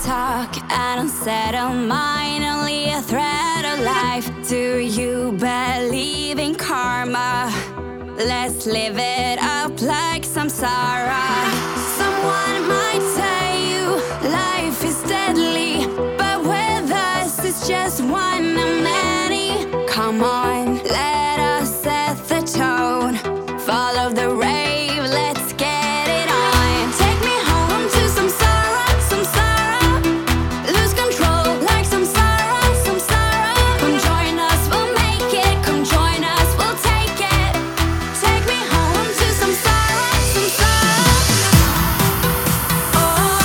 talk, I don't settle mine, only a thread of life. Do you believe in karma? Let's live it up like samsara. Someone might tell you life is deadly, but with us it's just one of many. Come on, let us set the tone. Follow the rave, let's get it on. Take me home to samsara, samsara. Lose control like samsara, samsara. Come join us, we'll make it. Come join us, we'll take it. Take me home to samsara, samsara. Oh,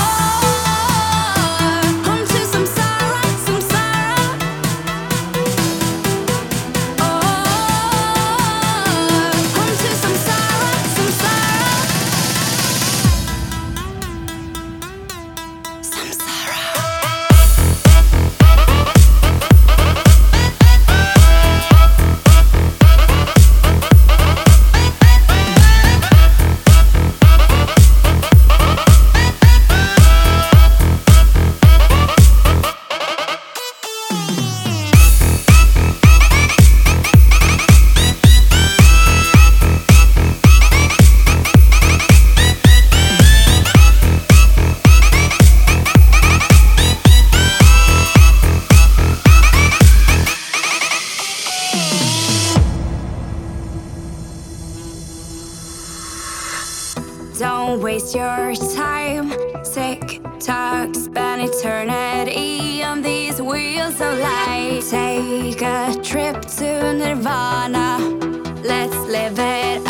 home to samsara, samsara. Oh, home to samsara, samsara. Samsara. Don't waste your time. Tick tock, spend eternity on these wheels of light. Take a trip to Nirvana. Let's live it